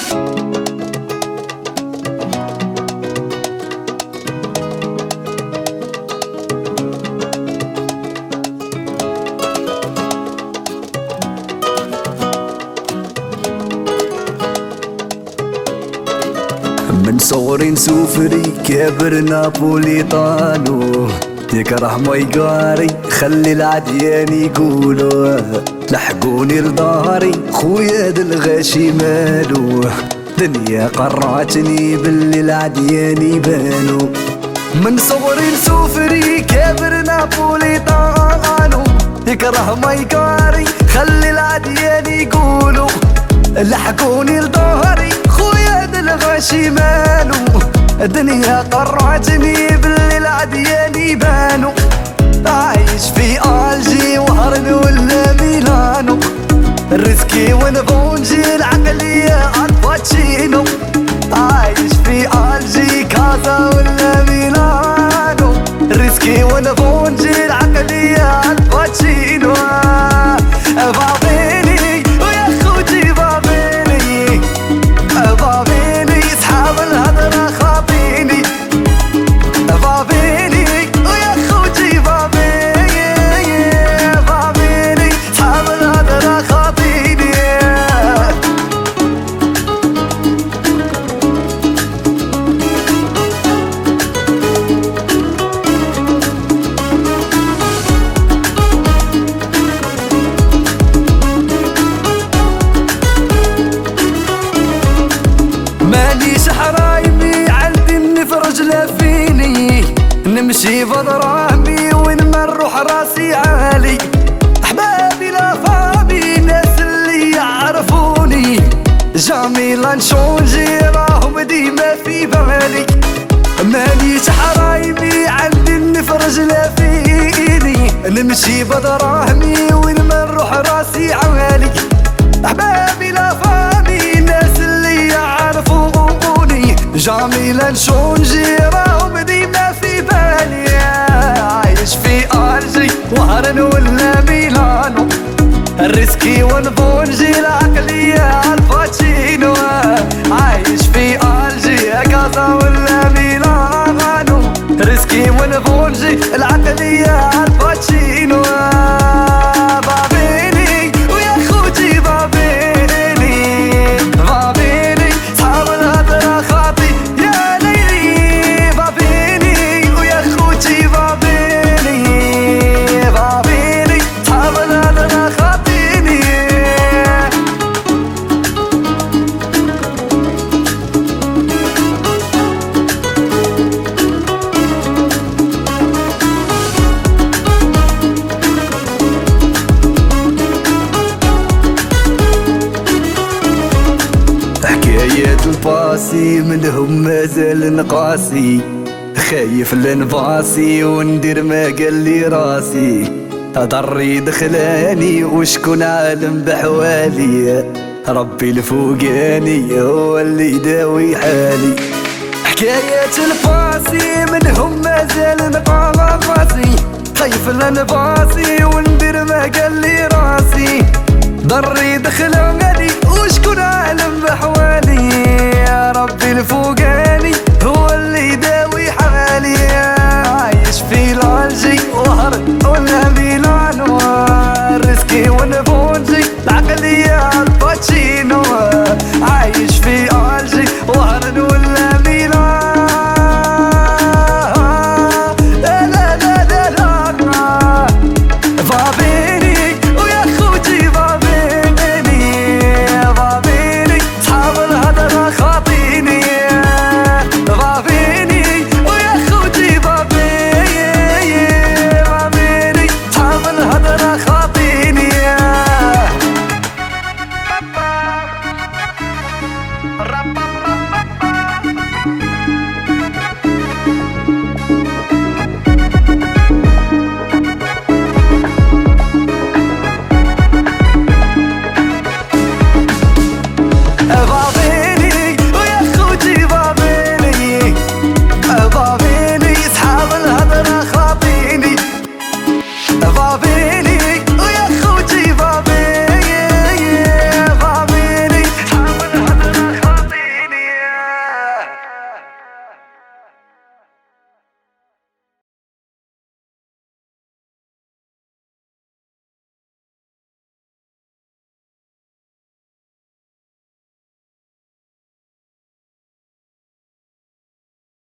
من صغري نسوفري كابر نابوليطانو، يكره ما يقاري خلي العديان يقولوا، لحقوني لداري خويا دالغاشي مالو، دنيا قرعتني باللي العديان يبانو. من صغري نسوفري كابر نابوليطانو، يكره ما يقاري خلي العديان يقولوا، لحقوني لداري خويا دالغاشي مالو، الدنيا قرعتني باللي العديان يبانو. عايش في الجي وهرن ولا ميلانو، الريسكي ونفونجي العقلية الباتشينو. عايش في الجي كازا ولا ميلانو، الريسكي ونفونجي العقلية الباتشينو. بابيني ويا خوتي بابيني، بابيني صحاب الهضرة خاطيني، بابيني ويا خوتي بابيني، بابيني صحاب الهضرة خاطيني. مانيش حرايمي عندي النفرج لافيني، نمشي بضرامي وين ما نروح راسي عالي. احبابي لا فامي ناس اللي يعرفوني، جامي لا نشونجي راهم ديما في بالي. مانيش حرايمي عندي النفرج لافيني، نمشي بضرامي وين ما نروح راسي عالي. احبابي لا فامي ناس اللي يعرفوني، جميلة نشونجي راهم ديما في بالي. عايش في الجي وهرن ولا ميلانو، الريسكي ونفونجي العقلية الباتشينو. عايش في الجي كازا ولا ميلانو، ريسكي ونفونجي العقلية الباتشينو. بابيني ويا خوتي بابيني، بابيني صحاب الهضرة خاطي يا ليلي. بابيني ويا خوتي بابيني، بابيني صحاب الهضرة خاطيني. حكاية الباسي منهم مازال نقاسي، خايف لنباسي وندير ما قال لي راسي. ضري دخلاني وشكون عالم بحوالي، ربي الفوقاني هو اللي يداوي حالي. حكاية الباسي منهم مازال نقاسي، خايف لنباسي وندير ما قال لي راسي. ضري دخلاني وشكون عالم بحوالي، يا ربي الفوق